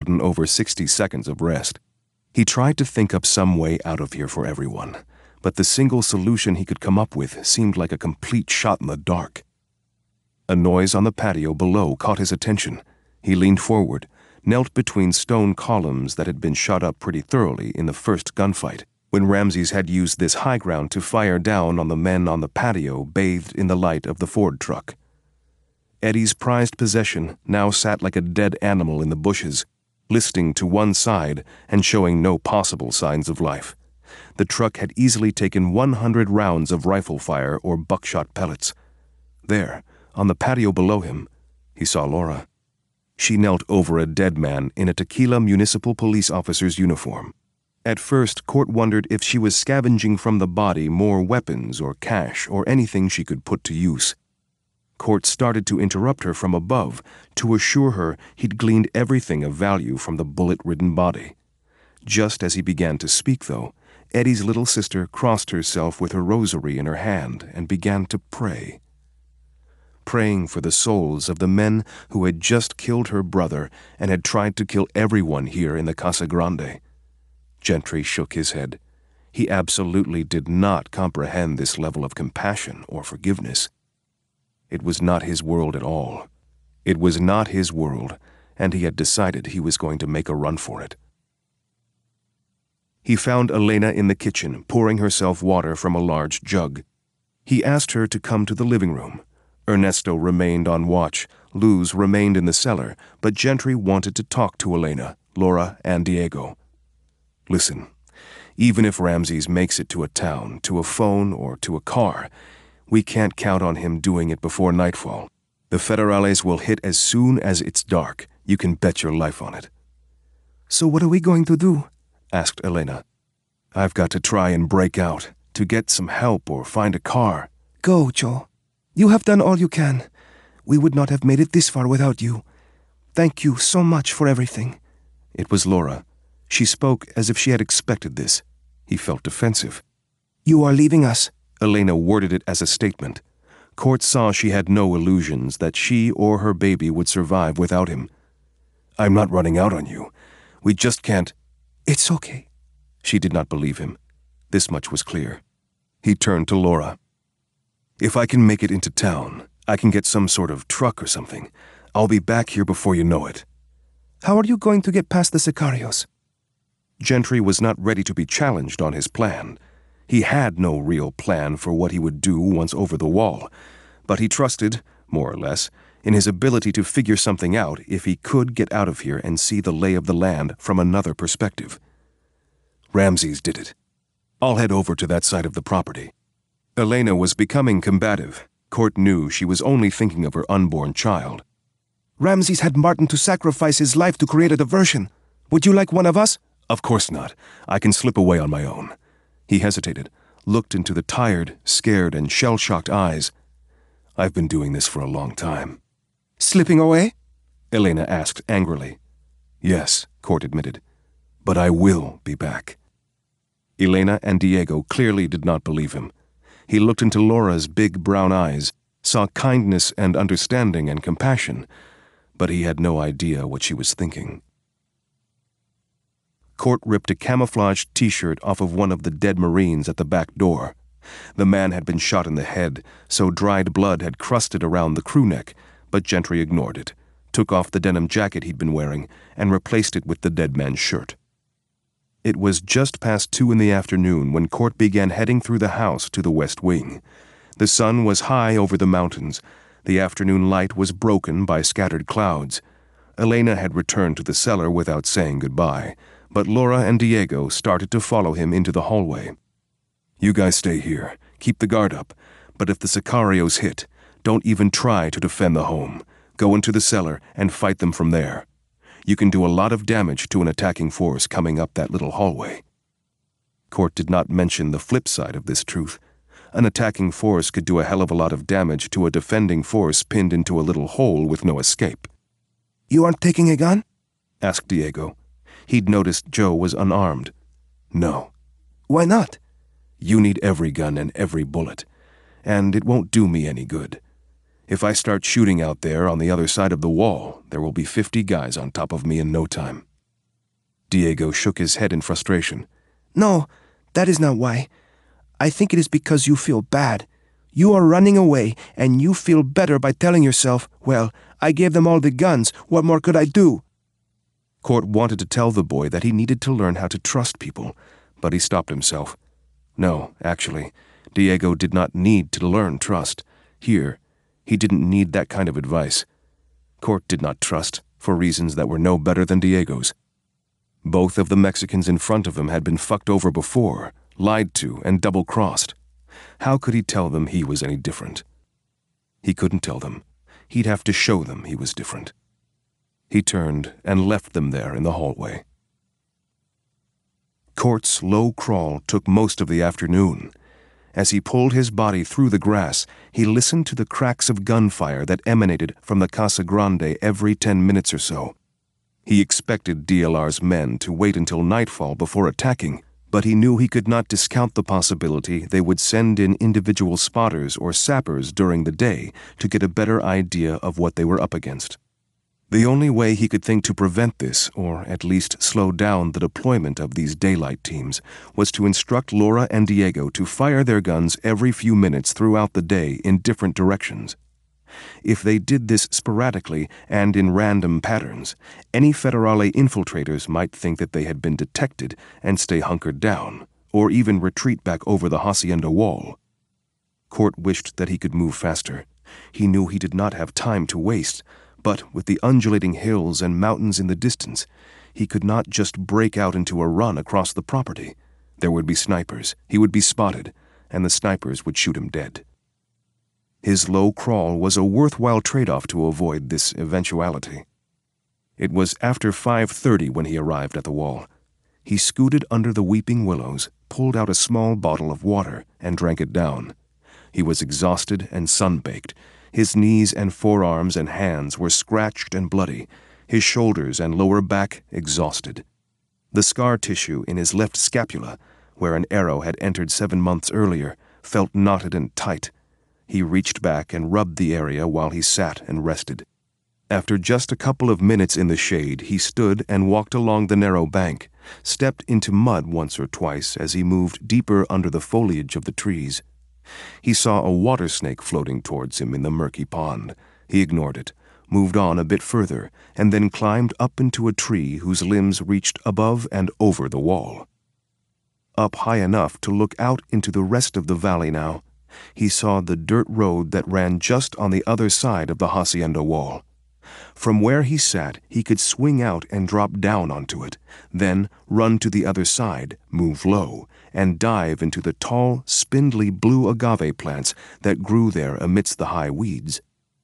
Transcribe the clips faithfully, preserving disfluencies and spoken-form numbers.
gotten over sixty seconds of rest. He tried to think up some way out of here for everyone, but the single solution he could come up with seemed like a complete shot in the dark. A noise on the patio below caught his attention. He leaned forward, knelt between stone columns that had been shot up pretty thoroughly in the first gunfight, when Ramses had used this high ground to fire down on the men on the patio bathed in the light of the Ford truck. Eddie's prized possession now sat like a dead animal in the bushes, listing to one side and showing no possible signs of life. The truck had easily taken one hundred rounds of rifle fire or buckshot pellets. There, on the patio below him, he saw Laura. She knelt over a dead man in a Tequila municipal police officer's uniform. At first, Court wondered if she was scavenging from the body more weapons or cash or anything she could put to use. Court started to interrupt her from above to assure her he'd gleaned everything of value from the bullet-ridden body. Just as he began to speak, though, Eddie's little sister crossed herself with her rosary in her hand and began to pray. Praying for the souls of the men who had just killed her brother and had tried to kill everyone here in the Casa Grande. Gentry shook his head. He absolutely did not comprehend this level of compassion or forgiveness. It was not his world at all. It was not his world, and he had decided he was going to make a run for it. He found Elena in the kitchen, pouring herself water from a large jug. He asked her to come to the living room. Ernesto remained on watch, Luz remained in the cellar, but Gentry wanted to talk to Elena, Laura, and Diego. Listen, even if Ramses makes it to a town, to a phone, or to a car, we can't count on him doing it before nightfall. The Federales will hit as soon as it's dark. You can bet your life on it. So what are we going to do? Asked Elena. I've got to try and break out, to get some help or find a car. Go, Joe. You have done all you can. We would not have made it this far without you. Thank you so much for everything. It was Laura. She spoke as if she had expected this. He felt defensive. You are leaving us. Elena worded it as a statement. Court saw she had no illusions that she or her baby would survive without him. I'm not running out on you. We just can't... It's okay. She did not believe him. This much was clear. He turned to Laura. If I can make it into town, I can get some sort of truck or something. I'll be back here before you know it. How are you going to get past the Sicarios? Gentry was not ready to be challenged on his plan. He had no real plan for what he would do once over the wall, but he trusted, more or less, in his ability to figure something out if he could get out of here and see the lay of the land from another perspective. Ramses did it. I'll head over to that side of the property. Elena was becoming combative. Court knew she was only thinking of her unborn child. Ramses had Martin to sacrifice his life to create a diversion. Would you like one of us? Of course not. I can slip away on my own. He hesitated, looked into the tired, scared, and shell-shocked eyes. I've been doing this for a long time. Slipping away? Elena asked angrily. Yes, Court admitted. But I will be back. Elena and Diego clearly did not believe him. He looked into Laura's big brown eyes, saw kindness and understanding and compassion, but he had no idea what she was thinking. Court ripped a camouflaged T-shirt off of one of the dead Marines at the back door. The man had been shot in the head, so dried blood had crusted around the crew neck, but Gentry ignored it, took off the denim jacket he'd been wearing, and replaced it with the dead man's shirt. It was just past two in the afternoon when Court began heading through the house to the west wing. The sun was high over the mountains. The afternoon light was broken by scattered clouds. Elena had returned to the cellar without saying goodbye, but Laura and Diego started to follow him into the hallway. You guys stay here. Keep the guard up. But if the Sicarios hit, don't even try to defend the home. Go into the cellar and fight them from there. You can do a lot of damage to an attacking force coming up that little hallway. Court did not mention the flip side of this truth. An attacking force could do a hell of a lot of damage to a defending force pinned into a little hole with no escape. You aren't taking a gun? Asked Diego. He'd noticed Joe was unarmed. No. Why not? You need every gun and every bullet, and it won't do me any good. If I start shooting out there on the other side of the wall, there will be fifty guys on top of me in no time. Diego shook his head in frustration. No, that is not why. I think it is because you feel bad. You are running away, and you feel better by telling yourself, well, I gave them all the guns, what more could I do? Cort wanted to tell the boy that he needed to learn how to trust people, but he stopped himself. No, actually, Diego did not need to learn trust. Here, he didn't need that kind of advice. Cort did not trust, for reasons that were no better than Diego's. Both of the Mexicans in front of him had been fucked over before, lied to, and double-crossed. How could he tell them he was any different? He couldn't tell them. He'd have to show them he was different. He turned and left them there in the hallway. Cort's low crawl took most of the afternoon. As he pulled his body through the grass, he listened to the cracks of gunfire that emanated from the Casa Grande every ten minutes or so. He expected D L R's men to wait until nightfall before attacking, but he knew he could not discount the possibility they would send in individual spotters or sappers during the day to get a better idea of what they were up against. The only way he could think to prevent this, or at least slow down the deployment of these daylight teams, was to instruct Laura and Diego to fire their guns every few minutes throughout the day in different directions. If they did this sporadically and in random patterns, any Federale infiltrators might think that they had been detected and stay hunkered down, or even retreat back over the hacienda wall. Cort wished that he could move faster. He knew he did not have time to waste, but with the undulating hills and mountains in the distance, he could not just break out into a run across the property. There would be snipers, he would be spotted, and the snipers would shoot him dead. His low crawl was a worthwhile trade-off to avoid this eventuality. It was after five thirty when he arrived at the wall. He scooted under the weeping willows, pulled out a small bottle of water, and drank it down. He was exhausted and sun-baked. His knees and forearms and hands were scratched and bloody, his shoulders and lower back exhausted. The scar tissue in his left scapula, where an arrow had entered seven months earlier, felt knotted and tight. He reached back and rubbed the area while he sat and rested. After just a couple of minutes in the shade, he stood and walked along the narrow bank, stepped into mud once or twice as he moved deeper under the foliage of the trees. He saw a water snake floating towards him in the murky pond. He ignored it, moved on a bit further, and then climbed up into a tree whose limbs reached above and over the wall. Up high enough to look out into the rest of the valley now, he saw the dirt road that ran just on the other side of the hacienda wall. From where he sat, he could swing out and drop down onto it, then run to the other side, move low, and dive into the tall, spindly blue agave plants that grew there amidst the high weeds.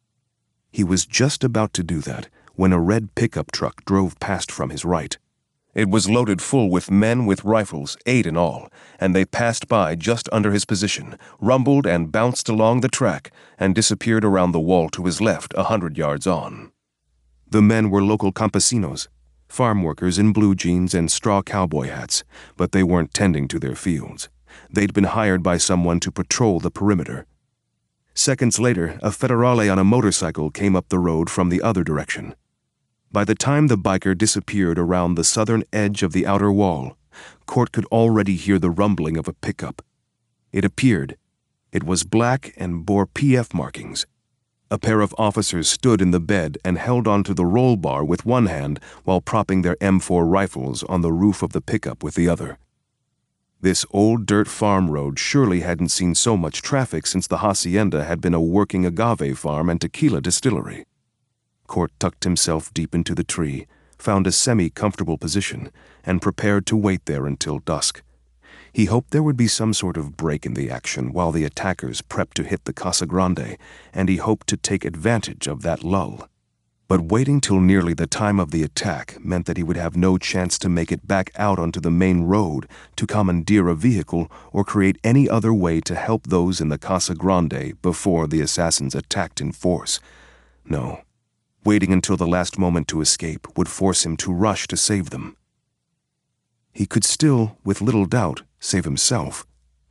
He was just about to do that when a red pickup truck drove past from his right. It was loaded full with men with rifles, eight in all, and they passed by just under his position, rumbled and bounced along the track, and disappeared around the wall to his left a hundred yards on. The men were local campesinos, farm workers in blue jeans and straw cowboy hats, but they weren't tending to their fields. They'd been hired by someone to patrol the perimeter. Seconds later, a Federale on a motorcycle came up the road from the other direction. By the time the biker disappeared around the southern edge of the outer wall, Cort could already hear the rumbling of a pickup. It appeared. It was black and bore P F markings. A pair of officers stood in the bed and held onto the roll bar with one hand while propping their M four rifles on the roof of the pickup with the other. This old dirt farm road surely hadn't seen so much traffic since the hacienda had been a working agave farm and tequila distillery. Cort tucked himself deep into the tree, found a semi-comfortable position, and prepared to wait there until dusk. He hoped there would be some sort of break in the action while the attackers prepped to hit the Casa Grande, and he hoped to take advantage of that lull. But waiting till nearly the time of the attack meant that he would have no chance to make it back out onto the main road to commandeer a vehicle or create any other way to help those in the Casa Grande before the assassins attacked in force. No. Waiting until the last moment to escape would force him to rush to save them. He could still, with little doubt, save himself.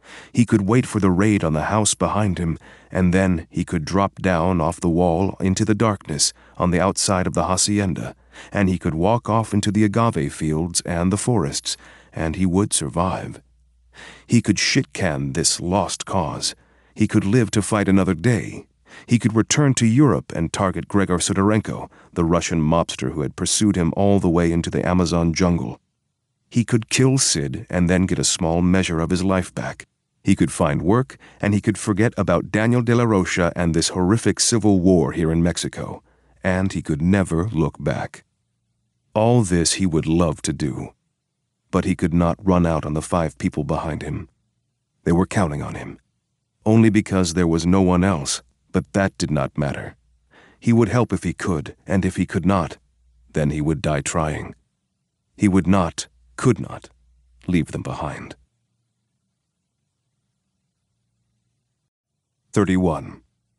He could wait for the raid on the house behind him, and then he could drop down off the wall into the darkness on the outside of the hacienda, and he could walk off into the agave fields and the forests, and he would survive. He could shit-can this lost cause. He could live to fight another day. He could return to Europe and target Gregor Sidorenko, the Russian mobster who had pursued him all the way into the Amazon jungle. He could kill Sid and then get a small measure of his life back. He could find work, and he could forget about Daniel de la Rocha and this horrific civil war here in Mexico, and he could never look back. All this he would love to do, but he could not run out on the five people behind him. They were counting on him, only because there was no one else, but that did not matter. He would help if he could, and if he could not, then he would die trying. He would not, could not, leave them behind. thirty-one.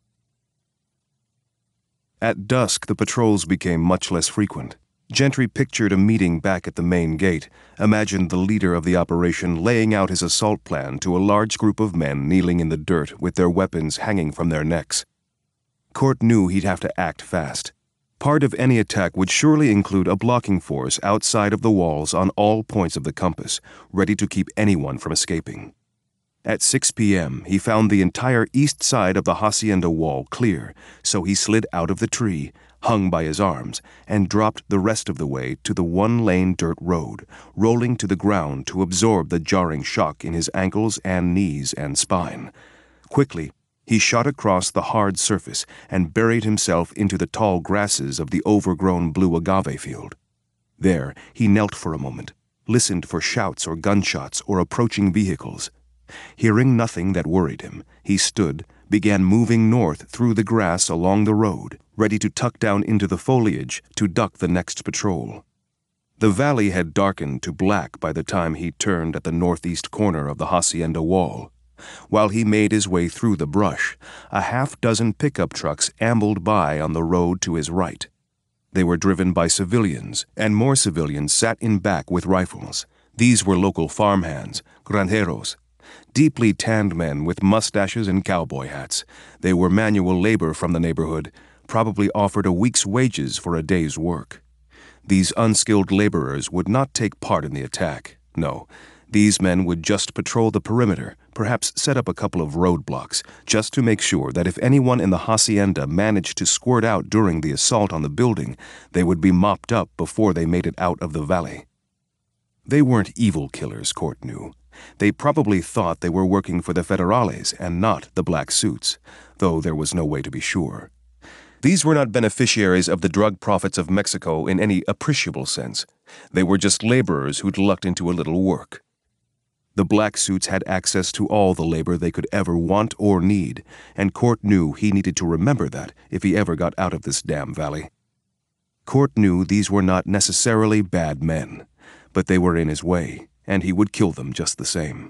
At dusk, the patrols became much less frequent. Gentry pictured a meeting back at the main gate, imagined the leader of the operation laying out his assault plan to a large group of men kneeling in the dirt with their weapons hanging from their necks. Court knew he'd have to act fast. Part of any attack would surely include a blocking force outside of the walls on all points of the compass, ready to keep anyone from escaping. At six p.m., he found the entire east side of the hacienda wall clear, so he slid out of the tree, hung by his arms, and dropped the rest of the way to the one-lane dirt road, rolling to the ground to absorb the jarring shock in his ankles and knees and spine. Quickly, he shot across the hard surface and buried himself into the tall grasses of the overgrown blue agave field. There, he knelt for a moment, listened for shouts or gunshots or approaching vehicles. Hearing nothing that worried him, he stood, began moving north through the grass along the road, ready to tuck down into the foliage to duck the next patrol. The valley had darkened to black by the time he turned at the northeast corner of the hacienda wall. While he made his way through the brush, a half-dozen pickup trucks ambled by on the road to his right. They were driven by civilians, and more civilians sat in back with rifles. These were local farmhands, granjeros, deeply tanned men with mustaches and cowboy hats. They were manual labor from the neighborhood, probably offered a week's wages for a day's work. These unskilled laborers would not take part in the attack. No, these men would just patrol the perimeter, perhaps set up a couple of roadblocks, just to make sure that if anyone in the hacienda managed to squirt out during the assault on the building, they would be mopped up before they made it out of the valley. They weren't evil killers, Court knew. They probably thought they were working for the federales and not the black suits, though there was no way to be sure. These were not beneficiaries of the drug profits of Mexico in any appreciable sense. They were just laborers who'd lucked into a little work. The black suits had access to all the labor they could ever want or need, and Court knew he needed to remember that if he ever got out of this damn valley. Court knew these were not necessarily bad men, but they were in his way, and he would kill them just the same.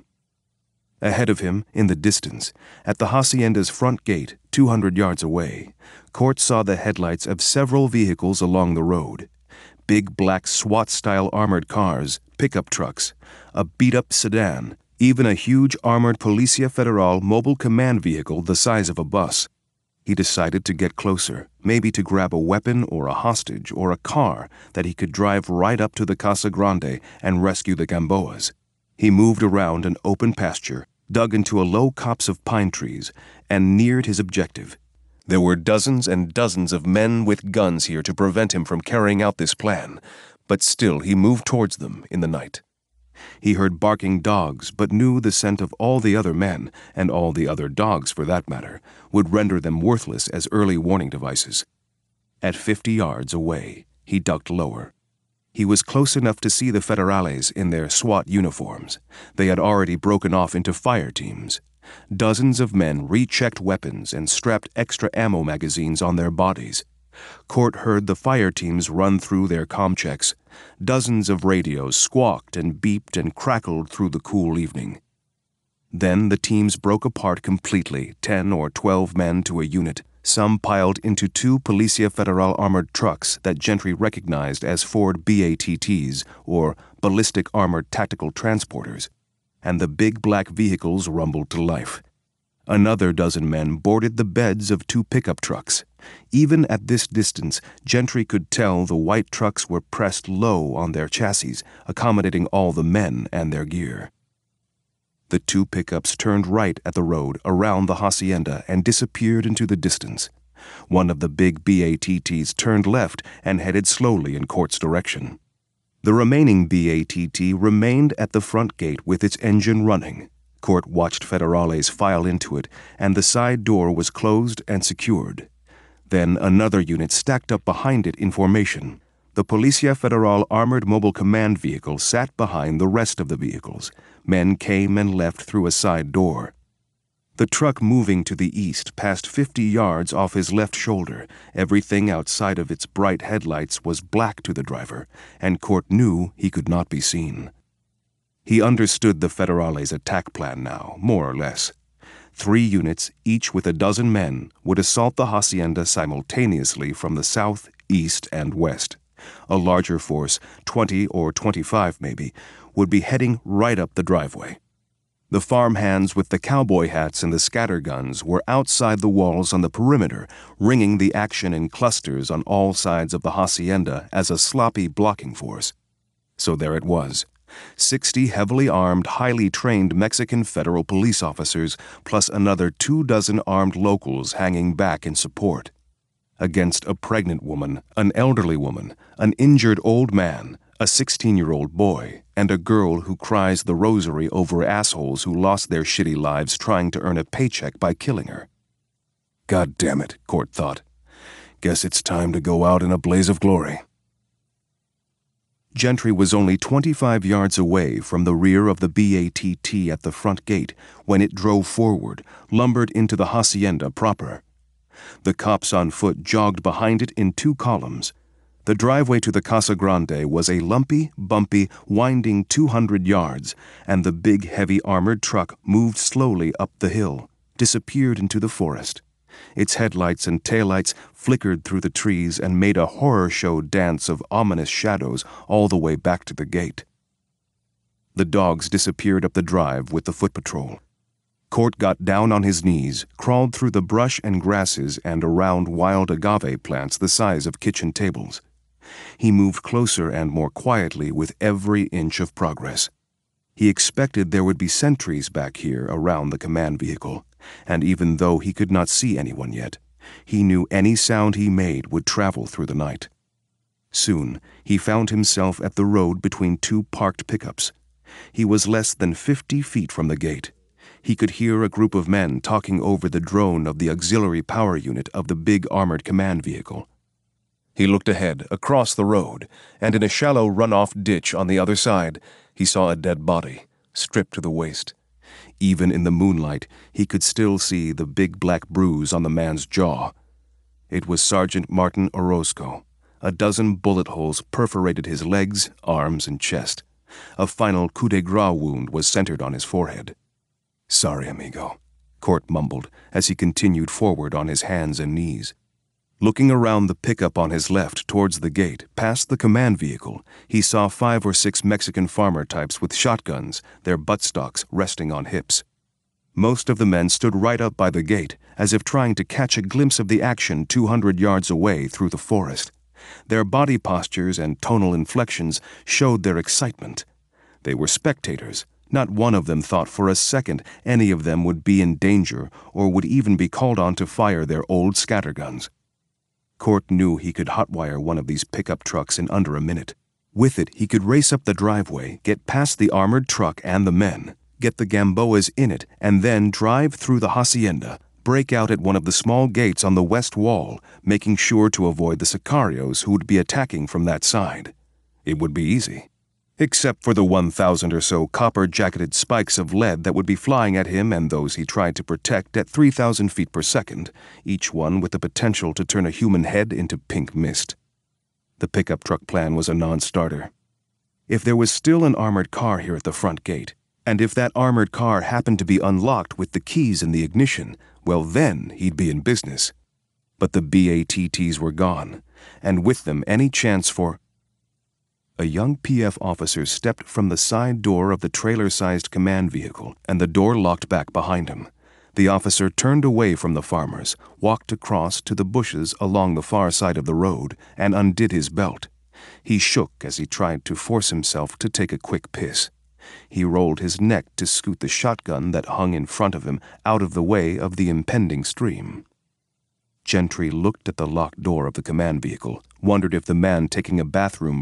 Ahead of him, in the distance, at the hacienda's front gate, two hundred yards away, Court saw the headlights of several vehicles along the road. Big black SWAT-style armored cars, pickup trucks, a beat-up sedan, even a huge armored Policia Federal mobile command vehicle the size of a bus. He decided to get closer, maybe to grab a weapon or a hostage or a car that he could drive right up to the Casa Grande and rescue the Gamboas. He moved around an open pasture, dug into a low copse of pine trees, and neared his objective. There were dozens and dozens of men with guns here to prevent him from carrying out this plan, but still he moved towards them in the night. He heard barking dogs, but knew the scent of all the other men, and all the other dogs for that matter, would render them worthless as early warning devices. At fifty yards away, he ducked lower. He was close enough to see the federales in their SWAT uniforms. They had already broken off into fire teams. Dozens of men rechecked weapons and strapped extra ammo magazines on their bodies. Court heard the fire teams run through their comm checks. Dozens of radios squawked and beeped and crackled through the cool evening. Then the teams broke apart completely, ten or twelve men to a unit. Some piled into two Policia Federal armored trucks that Gentry recognized as Ford B A T Ts, or Ballistic Armored Tactical Transporters, and the big black vehicles rumbled to life. Another dozen men boarded the beds of two pickup trucks. Even at this distance, Gentry could tell the white trucks were pressed low on their chassis, accommodating all the men and their gear. The two pickups turned right at the road around the hacienda and disappeared into the distance. One of the big B A T Ts turned left and headed slowly in Court's direction. The remaining B A T T remained at the front gate with its engine running. Court watched Federales file into it, and the side door was closed and secured. Then another unit stacked up behind it in formation. The Policia Federal Armored Mobile Command Vehicle sat behind the rest of the vehicles. Men came and left through a side door. The truck moving to the east passed fifty yards off his left shoulder. Everything outside of its bright headlights was black to the driver, and Court knew he could not be seen. He understood the Federales' attack plan now, more or less. Three units, each with a dozen men, would assault the hacienda simultaneously from the south, east, and west. A larger force, twenty or twenty-five maybe, would be heading right up the driveway. The farmhands with the cowboy hats and the scatter guns were outside the walls on the perimeter, ringing the action in clusters on all sides of the hacienda as a sloppy blocking force. So there it was. Sixty heavily armed, highly trained Mexican federal police officers, plus another two dozen armed locals hanging back in support. Against a pregnant woman, an elderly woman, an injured old man, a sixteen-year-old boy, and a girl who cries the rosary over assholes who lost their shitty lives trying to earn a paycheck by killing her. God damn it, Court thought. Guess it's time to go out in a blaze of glory. Gentry was only twenty-five yards away from the rear of the B A T T at the front gate when it drove forward, lumbered into the hacienda proper. The cops on foot jogged behind it in two columns. The driveway to the Casa Grande was a lumpy, bumpy, winding two hundred yards, and the big, heavy armored truck moved slowly up the hill, disappeared into the forest. Its headlights and taillights flickered through the trees and made a horror show dance of ominous shadows all the way back to the gate. The dogs disappeared up the drive with the foot patrol. Court got down on his knees, crawled through the brush and grasses and around wild agave plants the size of kitchen tables. He moved closer and more quietly with every inch of progress. He expected there would be sentries back here around the command vehicle, and even though he could not see anyone yet, he knew any sound he made would travel through the night. Soon, he found himself at the road between two parked pickups. He was less than fifty feet from the gate. He could hear a group of men talking over the drone of the auxiliary power unit of the big armored command vehicle. He looked ahead, across the road, and in a shallow runoff ditch on the other side, he saw a dead body, stripped to the waist. Even in the moonlight, he could still see the big black bruise on the man's jaw. It was Sergeant Martin Orozco. A dozen bullet holes perforated his legs, arms, and chest. A final coup de grace wound was centered on his forehead. "Sorry, amigo," Court mumbled as he continued forward on his hands and knees. Looking around the pickup on his left towards the gate, past the command vehicle, he saw five or six Mexican farmer types with shotguns, their buttstocks resting on hips. Most of the men stood right up by the gate, as if trying to catch a glimpse of the action two hundred yards away through the forest. Their body postures and tonal inflections showed their excitement. They were spectators. Not one of them thought for a second any of them would be in danger or would even be called on to fire their old scatterguns. Court knew he could hotwire one of these pickup trucks in under a minute. With it, he could race up the driveway, get past the armored truck and the men, get the Gamboas in it, and then drive through the hacienda, break out at one of the small gates on the west wall, making sure to avoid the sicarios who would be attacking from that side. It would be easy. Except for the one thousand or so copper-jacketed spikes of lead that would be flying at him and those he tried to protect at three thousand feet per second, each one with the potential to turn a human head into pink mist. The pickup truck plan was a non-starter. If there was still an armored car here at the front gate, and if that armored car happened to be unlocked with the keys in the ignition, well then he'd be in business. But the B A T Ts were gone, and with them any chance for... A young P F officer stepped from the side door of the trailer-sized command vehicle, and the door locked back behind him. The officer turned away from the farmers, walked across to the bushes along the far side of the road, and undid his belt. He shook as he tried to force himself to take a quick piss. He rolled his neck to scoot the shotgun that hung in front of him out of the way of the impending stream. Gentry looked at the locked door of the command vehicle, wondered if the man taking a bathroom